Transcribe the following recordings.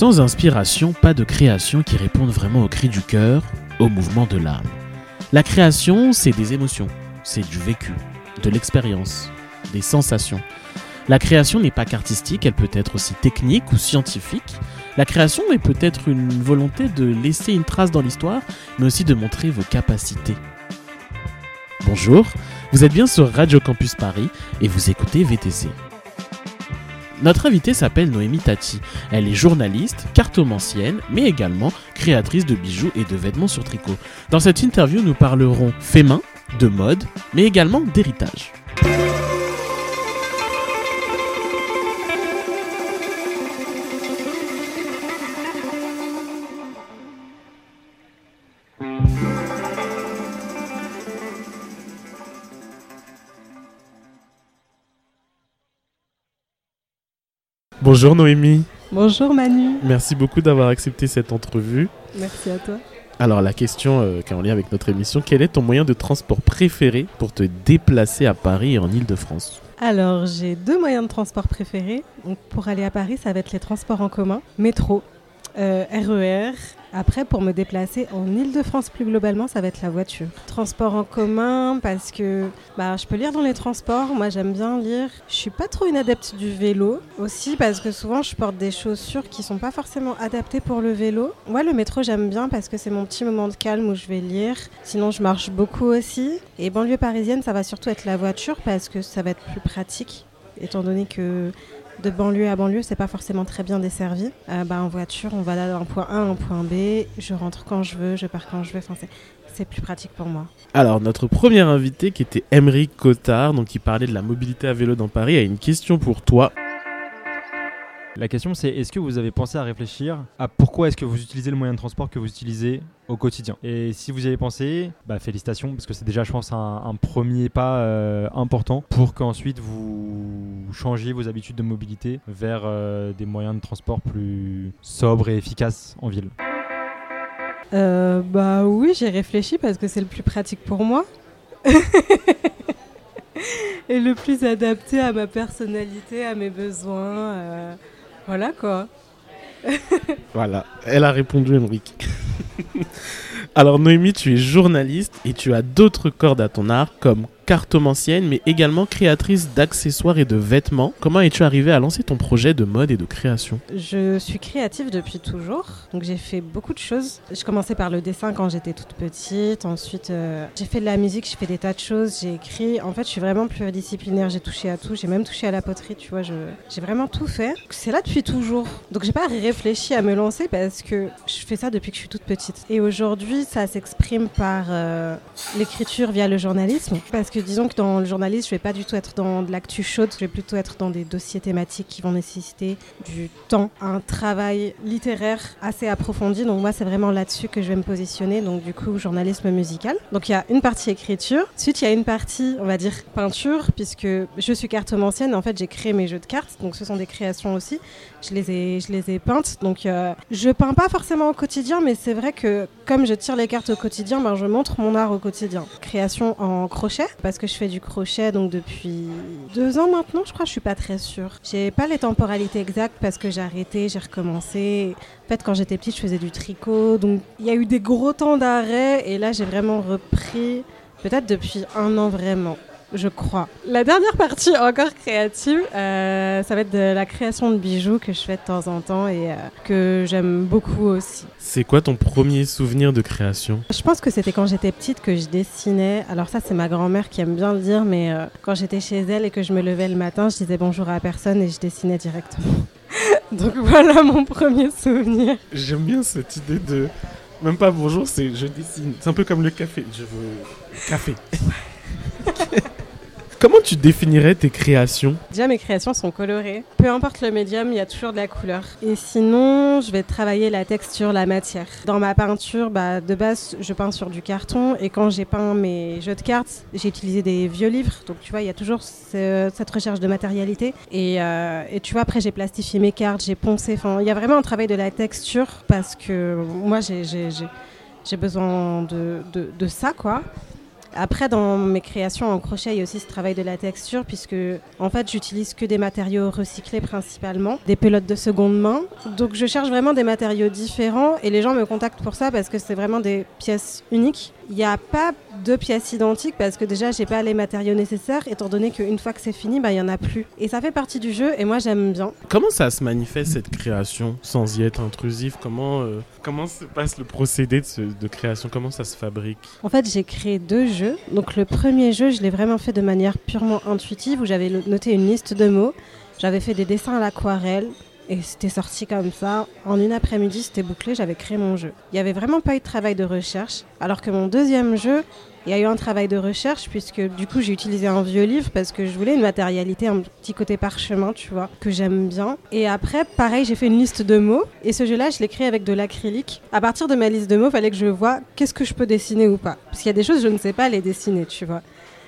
Sans inspiration, pas de création qui réponde vraiment au cri du cœur, au mouvement de l'âme. La création, c'est des émotions, c'est du vécu, de l'expérience, des sensations. La création n'est pas qu'artistique, elle peut être aussi technique ou scientifique. La création est peut-être une volonté de laisser une trace dans l'histoire, mais aussi de montrer vos capacités. Bonjour, vous êtes bien sur Radio Campus Paris et vous écoutez VTC. Notre invitée s'appelle Noémie Tati. Elle est journaliste, cartomancienne, mais également créatrice de bijoux et de vêtements sur tricot. Dans cette interview, nous parlerons fait main, de mode, mais également d'héritage. Bonjour Noémie. Bonjour Manu. Merci beaucoup d'avoir accepté cette entrevue. Merci à toi. Alors la question qui est en lien avec notre émission, quel est ton moyen de transport préféré pour te déplacer à Paris et en Île-de-France ? Alors j'ai 2 moyens de transport préférés. Donc, pour aller à Paris, ça va être les transports en commun, métro, RER. Après, pour me déplacer en Île-de-France plus globalement, ça va être la voiture. Transport en commun, parce que je peux lire dans les transports. Moi, j'aime bien lire. Je suis pas trop une adepte du vélo. Aussi, parce que souvent, je porte des chaussures qui sont pas forcément adaptées pour le vélo. Moi, le métro, j'aime bien parce que c'est mon petit moment de calme où je vais lire. Sinon, je marche beaucoup aussi. Et banlieue parisienne, ça va surtout être la voiture parce que ça va être plus pratique, étant donné que de banlieue à banlieue, c'est pas forcément très bien desservi. En voiture, on va d'un point A à un point B, je rentre quand je veux, je pars quand je veux, c'est plus pratique pour moi. Alors, notre premier invité, qui était Aymeric Cotard, donc qui parlait de la mobilité à vélo dans Paris, a une question pour toi. La question c'est, est-ce que vous avez pensé à réfléchir à pourquoi est-ce que vous utilisez le moyen de transport que vous utilisez au quotidien ? Et si vous y avez pensé, félicitations, parce que c'est déjà, je pense, un premier pas important pour qu'ensuite vous changiez vos habitudes de mobilité vers des moyens de transport plus sobres et efficaces en ville. Oui, j'ai réfléchi parce que c'est le plus pratique pour moi. Et le plus adapté à ma personnalité, à mes besoins. Voilà quoi. Voilà, elle a répondu, Aymeric. Alors Noémie, tu es journaliste et tu as d'autres cordes à ton arc comme cartomancienne mais également créatrice d'accessoires et de vêtements. Comment es-tu arrivée à lancer ton projet de mode et de création ? Je suis créative depuis toujours, donc j'ai fait beaucoup de choses. Je commençais par le dessin quand j'étais toute petite, ensuite j'ai fait de la musique, j'ai fait des tas de choses, j'ai écrit. En fait, je suis vraiment pluridisciplinaire, j'ai touché à tout, j'ai même touché à la poterie, tu vois, j'ai vraiment tout fait. C'est là depuis toujours, donc j'ai pas réfléchi à me lancer parce que je fais ça depuis que je suis toute petite. Et aujourd'hui, ça s'exprime par l'écriture via le journalisme, parce que disons que dans le journalisme, je vais pas du tout être dans de l'actu chaude, je vais plutôt être dans des dossiers thématiques qui vont nécessiter du temps, un travail littéraire assez approfondi. Donc moi, c'est vraiment là-dessus que je vais me positionner. Donc du coup, journalisme musical. Donc il y a une partie écriture. Ensuite, il y a une partie, on va dire, peinture, puisque je suis cartomancienne. En fait, j'ai créé mes jeux de cartes. Donc ce sont des créations aussi. Je les ai peintes. Donc je peins pas forcément au quotidien, mais c'est vrai que comme je tire les cartes au quotidien, je montre mon art au quotidien. Création en crochet, parce que je fais du crochet donc depuis 2 ans maintenant, je crois, je suis pas très sûre. J'ai pas les temporalités exactes parce que j'ai arrêté, j'ai recommencé. En fait, quand j'étais petite, je faisais du tricot, donc il y a eu des gros temps d'arrêt et là, j'ai vraiment repris, peut-être depuis 1 an vraiment. Je crois. La dernière partie encore créative, ça va être de la création de bijoux que je fais de temps en temps et que j'aime beaucoup aussi. C'est quoi ton premier souvenir de création ? Je pense que c'était quand j'étais petite que je dessinais. Alors ça, c'est ma grand-mère qui aime bien le dire, mais quand j'étais chez elle et que je me levais le matin, je disais bonjour à personne et je dessinais directement. Donc voilà mon premier souvenir. J'aime bien cette idée de... Même pas bonjour, c'est je dessine. C'est un peu comme le café. Je veux... Café. Comment tu définirais tes créations ? Déjà, mes créations sont colorées. Peu importe le médium, il y a toujours de la couleur. Et sinon, je vais travailler la texture, la matière. Dans ma peinture, de base, je peins sur du carton. Et quand j'ai peint mes jeux de cartes, j'ai utilisé des vieux livres. Donc, tu vois, il y a toujours cette recherche de matérialité. Et tu vois, après, j'ai plastifié mes cartes, j'ai poncé. Enfin, il y a vraiment un travail de la texture parce que moi, j'ai besoin de ça, quoi. Après, dans mes créations en crochet, il y a aussi ce travail de la texture, puisque en fait, j'utilise que des matériaux recyclés principalement, des pelotes de seconde main. Donc, je cherche vraiment des matériaux différents et les gens me contactent pour ça parce que c'est vraiment des pièces uniques. Il n'y a pas de pièces identiques parce que déjà, j'ai pas les matériaux nécessaires, étant donné qu'une fois que c'est fini, il y en a plus. Et ça fait partie du jeu et moi, j'aime bien. Comment ça se manifeste cette création sans y être intrusif? Comment se passe le procédé de création? Comment ça se fabrique? En fait, j'ai créé 2 jeux. Donc le premier jeu, je l'ai vraiment fait de manière purement intuitive où j'avais noté une liste de mots. J'avais fait des dessins à l'aquarelle et c'était sorti comme ça. En une après-midi, c'était bouclé, j'avais créé mon jeu. Il n'y avait vraiment pas eu de travail de recherche. Alors que mon deuxième jeu, il y a eu un travail de recherche puisque du coup j'ai utilisé un vieux livre parce que je voulais une matérialité, un petit côté parchemin, tu vois, que j'aime bien. Et après, pareil, j'ai fait une liste de mots et ce jeu-là, je l'ai créé avec de l'acrylique. À partir de ma liste de mots, il fallait que je vois qu'est-ce que je peux dessiner ou pas. Parce qu'il y a des choses, je ne sais pas les dessiner, tu vois.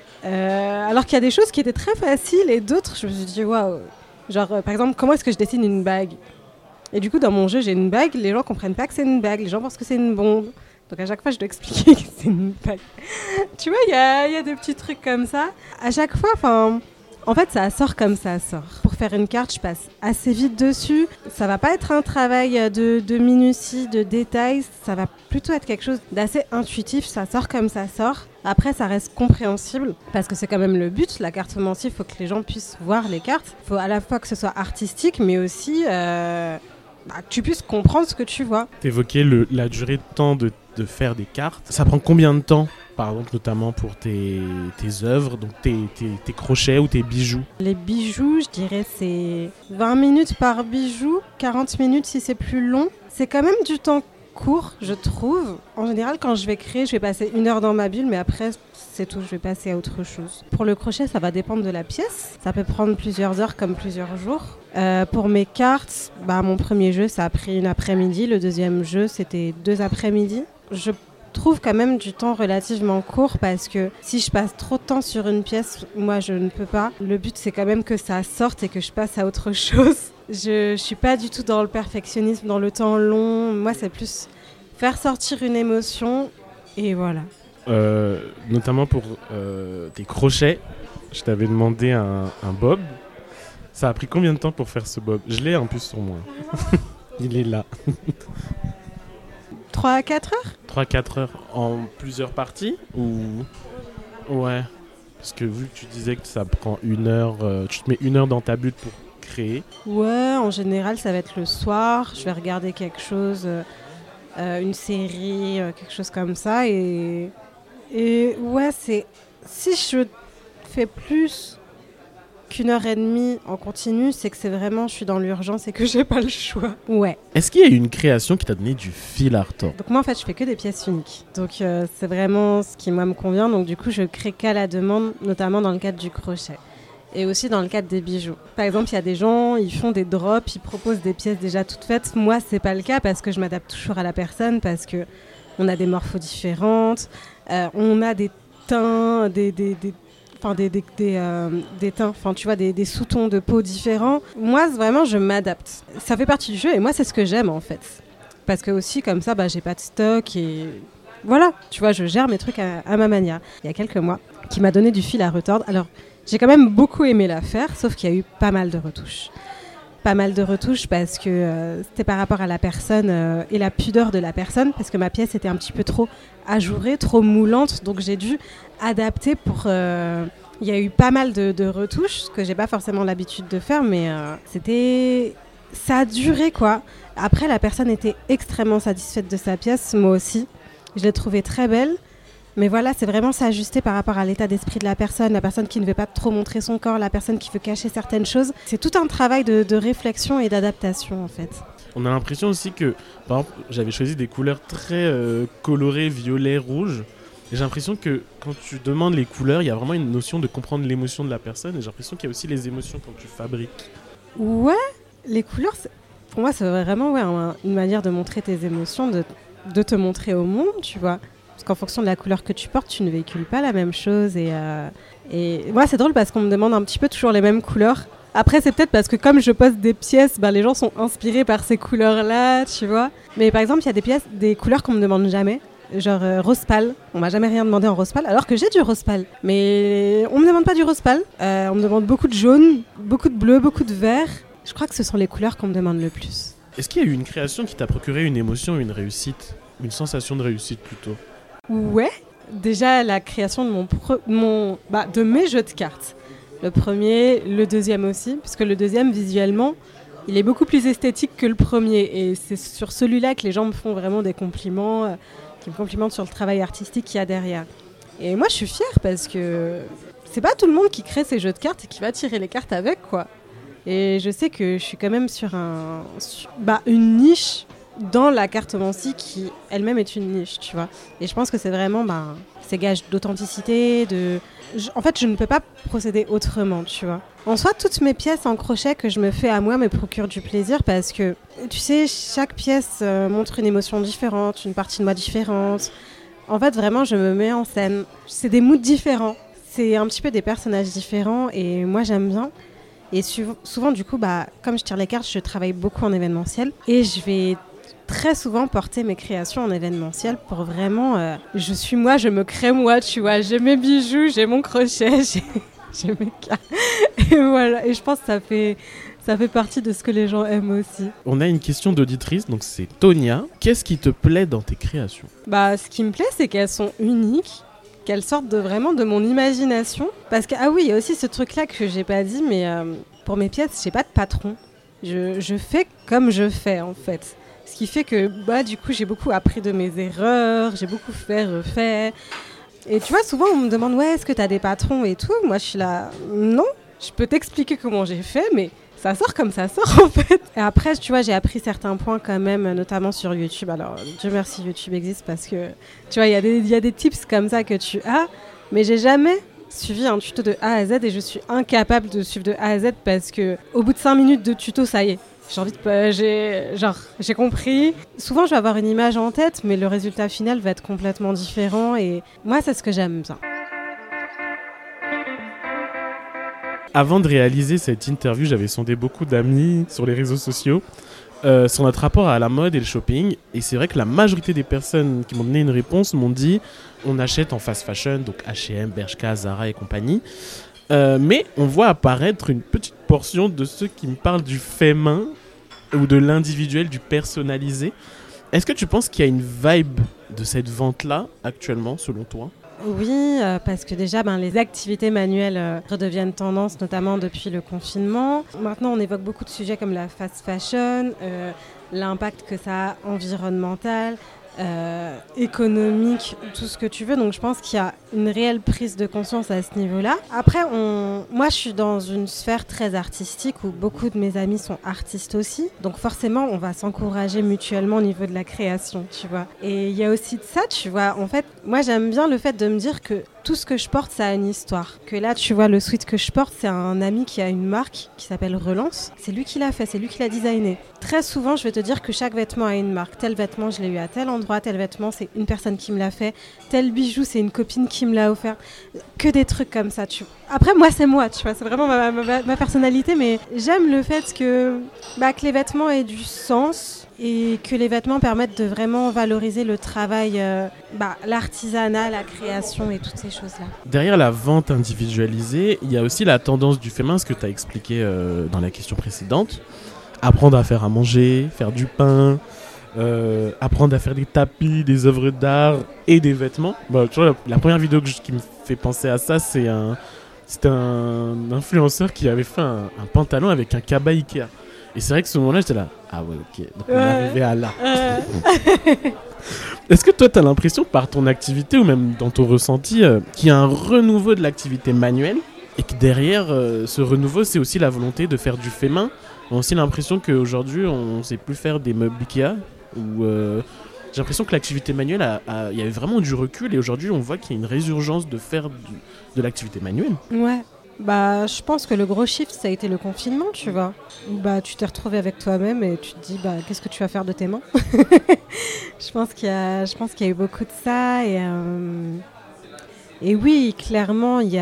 Alors qu'il y a des choses qui étaient très faciles et d'autres, je me suis dit waouh. Genre, par exemple, comment est-ce que je dessine une bague? Et du coup, dans mon jeu, j'ai une bague, les gens comprennent pas que c'est une bague, les gens pensent que c'est une bombe. Donc à chaque fois, je dois expliquer que c'est une bague. Tu vois, il y a des petits trucs comme ça. À chaque fois, en fait, ça sort comme ça sort. Pour faire une carte, je passe assez vite dessus. Ça va pas être un travail de minutie, de détails. Ça va plutôt être quelque chose d'assez intuitif. Ça sort comme ça sort. Après, ça reste compréhensible parce que c'est quand même le but. La cartomancie, il faut que les gens puissent voir les cartes. Il faut à la fois que ce soit artistique, mais aussi que tu puisses comprendre ce que tu vois. T'évoquais la durée de temps de faire des cartes. Ça prend combien de temps, par exemple, notamment pour tes œuvres, donc tes crochets ou tes bijoux? Les bijoux, je dirais c'est 20 minutes par bijou, 40 minutes si c'est plus long. C'est quand même du temps court, je trouve. En général, quand je vais créer, je vais passer 1 heure dans ma bulle, mais après, c'est tout, je vais passer à autre chose. Pour le crochet, ça va dépendre de la pièce. Ça peut prendre plusieurs heures comme plusieurs jours. Pour mes cartes, mon premier jeu, ça a pris une après-midi. Le deuxième jeu, c'était 2 après-midi. Je trouve quand même du temps relativement court parce que si je passe trop de temps sur une pièce, moi, je ne peux pas. Le but, c'est quand même que ça sorte et que je passe à autre chose. Je suis pas du tout dans le perfectionnisme, dans le temps long. Moi, c'est plus faire sortir une émotion et voilà. Notamment pour tes crochets, je t'avais demandé un bob. Ça a pris combien de temps pour faire ce bob? Je l'ai en plus sur moi. Il est là. 3 à 4 heures 3-4 heures en plusieurs parties ou... Ouais. Parce que vu que tu disais que ça prend 1 heure, tu te mets 1 heure dans ta bulle pour créer. Ouais, en général, ça va être le soir. Je vais regarder quelque chose, une série, quelque chose comme ça. Et ouais, c'est... Si je fais plus qu'1 heure et demie en continu, c'est que c'est vraiment, je suis dans l'urgence et que j'ai pas le choix. Ouais. Est-ce qu'il y a une création qui t'a donné du fil à retordre? Donc moi, en fait, je fais que des pièces uniques. Donc c'est vraiment ce qui, moi, me convient. Donc du coup, je crée qu'à la demande, notamment dans le cadre du crochet. Et aussi dans le cadre des bijoux. Par exemple, il y a des gens, ils font des drops, ils proposent des pièces déjà toutes faites. Moi, c'est pas le cas parce que je m'adapte toujours à la personne, parce que on a des morphos différentes, on a des teints, des teints, enfin tu vois, des sous-tons de peau différents. Moi, vraiment, je m'adapte. Ça fait partie du jeu et moi, c'est ce que j'aime en fait. Parce que aussi, comme ça, j'ai pas de stock et voilà, tu vois, je gère mes trucs à ma manière. Il y a quelques mois, qui m'a donné du fil à retordre. Alors, j'ai quand même beaucoup aimé la faire, sauf qu'il y a eu pas mal de retouches. Pas mal de retouches parce que c'était par rapport à la personne et la pudeur de la personne, parce que ma pièce était un petit peu trop ajourée, trop moulante, donc j'ai dû adapter pour... Il y a eu pas mal de retouches, ce que j'ai pas forcément l'habitude de faire, mais ça a duré quoi. Après, la personne était extrêmement satisfaite de sa pièce, moi aussi. Je l'ai trouvée très belle. Mais voilà, c'est vraiment s'ajuster par rapport à l'état d'esprit de la personne qui ne veut pas trop montrer son corps, la personne qui veut cacher certaines choses. C'est tout un travail de réflexion et d'adaptation en fait. On a l'impression aussi que, par exemple, j'avais choisi des couleurs très colorées, violet, rouge. Et j'ai l'impression que quand tu demandes les couleurs, il y a vraiment une notion de comprendre l'émotion de la personne. Et j'ai l'impression qu'il y a aussi les émotions quand tu fabriques. Ouais, les couleurs, pour moi, c'est vraiment une manière de montrer tes émotions, de te montrer au monde, tu vois. Parce qu'en fonction de la couleur que tu portes, tu ne véhicules pas la même chose. Et moi, c'est drôle parce qu'on me demande un petit peu toujours les mêmes couleurs. Après, c'est peut-être parce que comme je poste des pièces, les gens sont inspirés par ces couleurs-là, tu vois. Mais par exemple, il y a des couleurs qu'on me demande jamais. genre rose pâle. On m'a jamais rien demandé en rose pâle, alors que j'ai du rose pâle. Mais on me demande pas du rose pâle. On me demande beaucoup de jaune, beaucoup de bleu, beaucoup de vert. Je crois que ce sont les couleurs qu'on me demande le plus. Est-ce qu'il y a eu une création qui t'a procuré une émotion, une réussite, une sensation de réussite plutôt? Ouais, déjà la création de mes jeux de cartes. Le premier, le deuxième aussi, puisque le deuxième, visuellement, il est beaucoup plus esthétique que le premier. Et c'est sur celui-là que les gens me font vraiment des compliments, qui me complimentent sur le travail artistique qu'il y a derrière. Et moi, je suis fière parce que c'est pas tout le monde qui crée ses jeux de cartes et qui va tirer les cartes avec, quoi. Et je sais que je suis quand même sur une niche dans la cartomancie qui elle-même est une niche, tu vois. Et je pense que c'est vraiment c'est gage d'authenticité, en fait, je ne peux pas procéder autrement, tu vois. En soi, toutes mes pièces en crochet que je me fais à moi me procurent du plaisir parce que, tu sais, chaque pièce montre une émotion différente, une partie de moi différente. En fait, vraiment, je me mets en scène. C'est des moods différents. C'est un petit peu des personnages différents et moi, j'aime bien. Et souvent, du coup, comme je tire les cartes, je travaille beaucoup en événementiel. Et je vais très souvent porter mes créations en événementiel pour vraiment... je me crée moi, tu vois. J'ai mes bijoux, j'ai mon crochet, j'ai mes cartes. Et voilà. Et je pense que ça fait partie de ce que les gens aiment aussi. On a une question d'auditrice, donc c'est Tonia. Qu'est-ce qui te plaît dans tes créations? Ce qui me plaît, c'est qu'elles sont uniques. Qu'elles sortent vraiment de mon imagination. Parce que, il y a aussi ce truc-là que j'ai pas dit, mais pour mes pièces, j'ai pas de patron. Je fais comme je fais, en fait. Ce qui fait que, du coup, j'ai beaucoup appris de mes erreurs, j'ai beaucoup fait, refait. Et tu vois, souvent, on me demande, est-ce que t'as des patrons et tout? Moi, je suis là, non, je peux t'expliquer comment j'ai fait, mais ça sort comme ça sort, en fait. Et après, tu vois, j'ai appris certains points quand même, notamment sur YouTube. Alors, Dieu merci, YouTube existe parce que, tu vois, il y a des tips comme ça que tu as, mais j'ai jamais suivi un tuto de A à Z et je suis incapable de suivre de A à Z parce que au bout de 5 minutes de tuto, ça y est. J'ai compris. Souvent, je vais avoir une image en tête, mais le résultat final va être complètement différent et moi, c'est ce que j'aime bien. Avant de réaliser cette interview, j'avais sondé beaucoup d'amis sur les réseaux sociaux sur notre rapport à la mode et le shopping. Et c'est vrai que la majorité des personnes qui m'ont donné une réponse m'ont dit on achète en fast fashion, donc H&M, Bershka, Zara et compagnie. Mais on voit apparaître une petite portion de ceux qui me parlent du fait main ou de l'individuel, du personnalisé. Est-ce que tu penses qu'il y a une vibe de cette vente-là actuellement, selon toi ? Oui, parce que déjà, les activités manuelles redeviennent tendance, notamment depuis le confinement. Maintenant, on évoque beaucoup de sujets comme la fast fashion, l'impact que ça a environnemental, économique, tout ce que tu veux. Donc je pense qu'il y a une réelle prise de conscience à ce niveau-là. Après, moi je suis dans une sphère très artistique où beaucoup de mes amis sont artistes aussi. Donc forcément, on va s'encourager mutuellement au niveau de la création, tu vois. Et il y a aussi de ça, tu vois. En fait, moi j'aime bien le fait de me dire que tout ce que je porte, ça a une histoire. Que là, tu vois, le sweat que je porte, c'est un ami qui a une marque qui s'appelle Relance. C'est lui qui l'a fait, c'est lui qui l'a designé. Très souvent, je vais te dire que chaque vêtement a une marque. Tel vêtement, je l'ai eu à tel endroit, tel vêtement, c'est une personne qui me l'a fait. Tel bijou, c'est une copine qui me l'a offert. Que des trucs comme ça, tu vois. Après, moi, c'est moi, tu vois, c'est vraiment ma personnalité, mais j'aime le fait que les vêtements aient du sens et que les vêtements permettent de vraiment valoriser le travail, l'artisanat, la création et toutes ces choses-là. Derrière la vente individualisée, il y a aussi la tendance du fait main, ce que tu as expliqué dans la question précédente. Apprendre à faire à manger, faire du pain, apprendre à faire des tapis, des œuvres d'art et des vêtements. Tu vois, la première vidéo qui me fait penser à ça, c'était un influenceur qui avait fait un pantalon avec un cabas Ikea. Et c'est vrai que ce moment-là, j'étais là, ah ouais, ok, donc on est arrivé à là. Est-ce que toi, tu as l'impression, par ton activité ou même dans ton ressenti, qu'il y a un renouveau de l'activité manuelle et que derrière ce renouveau, c'est aussi la volonté de faire du fait main? On a aussi l'impression qu'aujourd'hui, on ne sait plus faire des meubles Ikea. J'ai l'impression que l'activité manuelle, il y avait vraiment du recul et aujourd'hui, on voit qu'il y a une résurgence de faire de l'activité manuelle. Ouais. Je pense que le gros shift, ça a été le confinement, tu vois. Tu t'es retrouvé avec toi-même et tu te dis, qu'est-ce que tu vas faire de tes mains? Je pense qu'il y a eu beaucoup de ça. Et oui, clairement, il y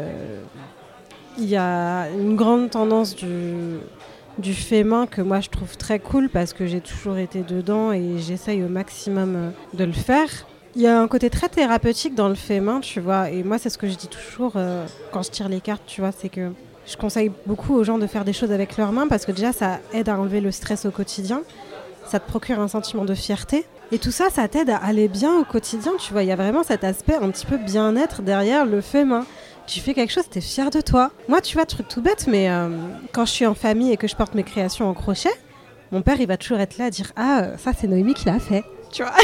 a une grande tendance du fait main que moi, je trouve très cool parce que j'ai toujours été dedans et j'essaye au maximum de le faire. Il y a un côté très thérapeutique dans le fait main, tu vois. Et moi, c'est ce que je dis toujours quand je tire les cartes, tu vois. C'est que je conseille beaucoup aux gens de faire des choses avec leurs mains parce que déjà, ça aide à enlever le stress au quotidien. Ça te procure un sentiment de fierté. Et tout ça, ça t'aide à aller bien au quotidien, tu vois. Il y a vraiment cet aspect un petit peu bien-être derrière le fait main. Tu fais quelque chose, t'es fier de toi. Moi, tu vois, truc tout bête, mais quand je suis en famille et que je porte mes créations en crochet, mon père, il va toujours être là à dire « Ah, ça, c'est Noémie qui l'a fait. » Tu vois.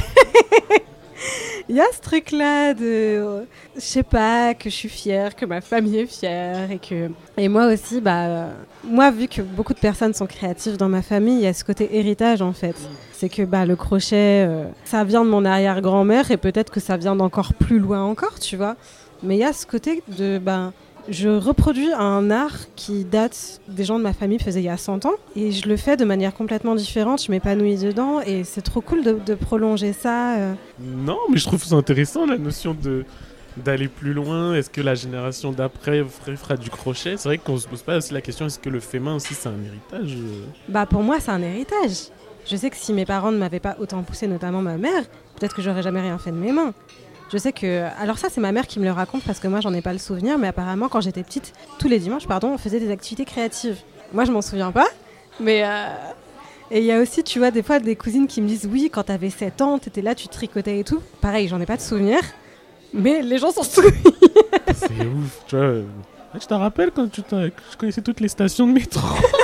Il y a ce truc-là de, je sais pas, que je suis fière, que ma famille est fière et moi aussi, moi vu que beaucoup de personnes sont créatives dans ma famille, il y a ce côté héritage en fait. C'est que le crochet, ça vient de mon arrière-grand-mère et peut-être que ça vient d'encore plus loin encore, tu vois. Mais il y a ce côté de, je reproduis un art qui date des gens de ma famille faisaient il y a 100 ans et je le fais de manière complètement différente, je m'épanouis dedans et c'est trop cool de prolonger ça. Non, mais je trouve ça intéressant la notion d'aller plus loin. Est-ce que la génération d'après fera du crochet? C'est vrai qu'on se pose pas aussi la question, est-ce que le fait main aussi c'est un héritage? Pour moi c'est un héritage. Je sais que si mes parents ne m'avaient pas autant poussé, notamment ma mère, peut-être que j'aurais jamais rien fait de mes mains. Je sais que... Alors ça, c'est ma mère qui me le raconte parce que moi, j'en ai pas le souvenir. Mais apparemment, quand j'étais petite, tous les dimanches, on faisait des activités créatives. Moi, je m'en souviens pas. Mais... Et il y a aussi, tu vois, des fois, des cousines qui me disent « Oui, quand t'avais 7 ans, t'étais là, tu tricotais et tout. » Pareil, j'en ai pas de souvenir. Mais les gens s'en souviennent. C'est ouf, tu vois. Je te rappelle quand je connaissais toutes les stations de métro.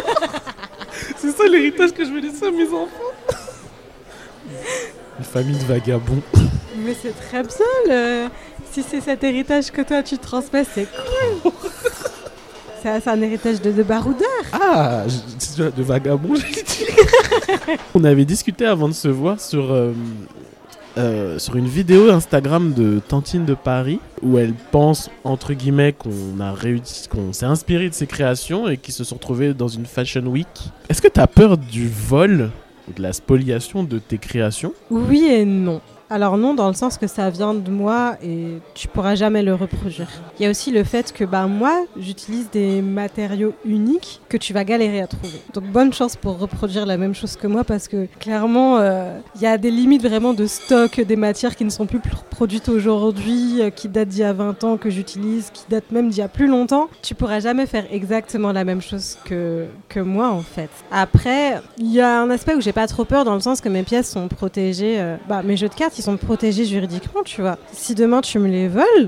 C'est ça l'héritage que je vais laisser à mes enfants. Une famille de vagabonds. Mais c'est très bien, si c'est cet héritage que toi tu transmets, c'est cool. C'est un héritage de baroudeur. Ah, de vagabonds, j'ai dit. On avait discuté avant de se voir sur une vidéo Instagram de Tantine de Paris où elle pense, entre guillemets, qu'on s'est inspiré de ses créations et qu'ils se sont retrouvés dans une Fashion Week. Est-ce que tu as peur du vol ou de la spoliation de tes créations? Oui et non. Alors non, dans le sens que ça vient de moi et tu pourras jamais le reproduire. Il y a aussi le fait que moi, j'utilise des matériaux uniques que tu vas galérer à trouver. Donc bonne chance pour reproduire la même chose que moi parce que clairement, il y a des limites vraiment de stock, des matières qui ne sont plus produites aujourd'hui, qui datent d'il y a 20 ans, que j'utilise, qui datent même d'il y a plus longtemps. Tu pourras jamais faire exactement la même chose que moi en fait. Après, il y a un aspect où j'ai pas trop peur dans le sens que mes pièces sont protégées, mes jeux de cartes, ils sont protégés juridiquement, tu vois. Si demain tu me les voles,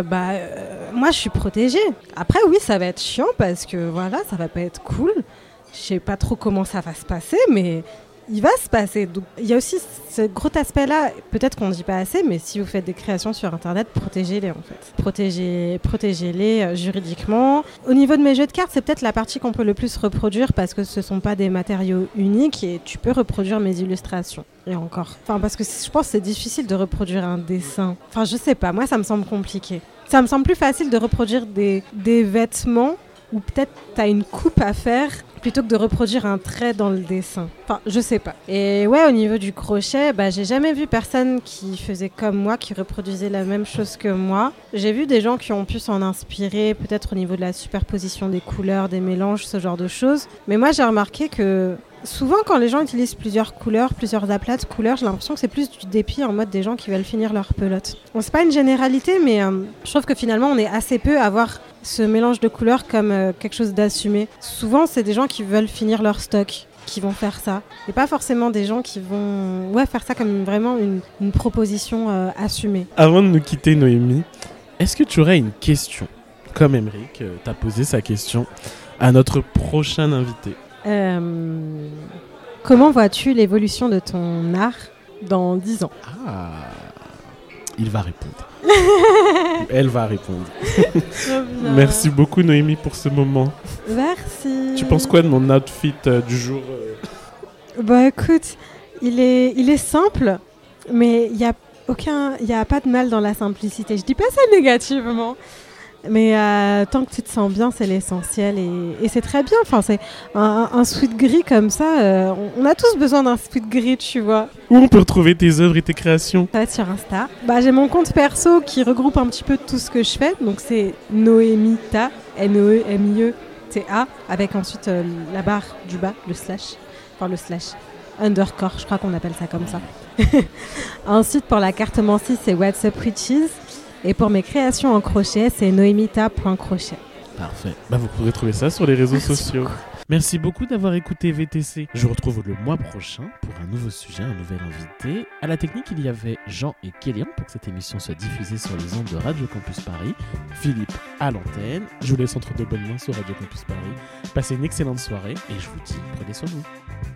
moi je suis protégée. Après oui, ça va être chiant parce que voilà, ça va pas être cool. Je sais pas trop comment ça va se passer, mais il va se passer. Donc il y a aussi ce gros aspect-là, peut-être qu'on ne dit pas assez, mais si vous faites des créations sur Internet, protégez-les en fait. Protégez-les juridiquement. Au niveau de mes jeux de cartes, c'est peut-être la partie qu'on peut le plus reproduire parce que ce sont pas des matériaux uniques et tu peux reproduire mes illustrations. Et encore. Parce que je pense que c'est difficile de reproduire un dessin. Je sais pas, moi ça me semble compliqué. Ça me semble plus facile de reproduire des vêtements où peut-être t'as une coupe à faire plutôt que de reproduire un trait dans le dessin. Je sais pas. Et ouais, au niveau du crochet, j'ai jamais vu personne qui faisait comme moi, qui reproduisait la même chose que moi. J'ai vu des gens qui ont pu s'en inspirer, peut-être au niveau de la superposition des couleurs, des mélanges, ce genre de choses. Mais moi, j'ai remarqué que souvent, quand les gens utilisent plusieurs couleurs, plusieurs aplats de couleurs, j'ai l'impression que c'est plus du dépit en mode des gens qui veulent finir leur pelote. Bon, c'est pas une généralité, mais je trouve que finalement, on est assez peu à voir ce mélange de couleurs comme quelque chose d'assumé. Souvent, c'est des gens qui veulent finir leur stock qui vont faire ça. Et pas forcément des gens qui vont faire ça comme vraiment une proposition assumée. Avant de nous quitter, Noémie, est-ce que tu aurais une question, comme Emeric t'a posé sa question, à notre prochain invité? Comment vois-tu l'évolution de ton art dans 10 ans? Il va répondre. Elle va répondre. Merci beaucoup Noémie pour ce moment. Merci. Tu penses quoi de mon outfit du jour? Écoute, il est simple, mais il y a pas de mal dans la simplicité. Je dis pas ça négativement. Mais tant que tu te sens bien, c'est l'essentiel et c'est très bien. C'est un sweat gris comme ça. On a tous besoin d'un sweat gris, tu vois. Où on peut retrouver tes œuvres et tes créations? Ça va être sur Insta. J'ai mon compte perso qui regroupe un petit peu tout ce que je fais. Donc c'est Noemita, Noemieta, avec ensuite la barre du bas, le slash. Le slash. underscore, je crois qu'on appelle ça comme ça. Ensuite, pour la cartomancie, c'est What's Up Witches. Et pour mes créations en crochet, c'est noemita.crochet. Parfait. Vous pourrez trouver ça sur les réseaux sociaux. Merci beaucoup d'avoir écouté VTC. Je vous retrouve le mois prochain pour un nouveau sujet, un nouvel invité. À la technique, il y avait Jean et Kélian pour que cette émission soit diffusée sur les ondes de Radio Campus Paris. Philippe à l'antenne. Je vous laisse entre de bonnes mains sur Radio Campus Paris. Passez une excellente soirée et je vous dis, prenez soin de vous.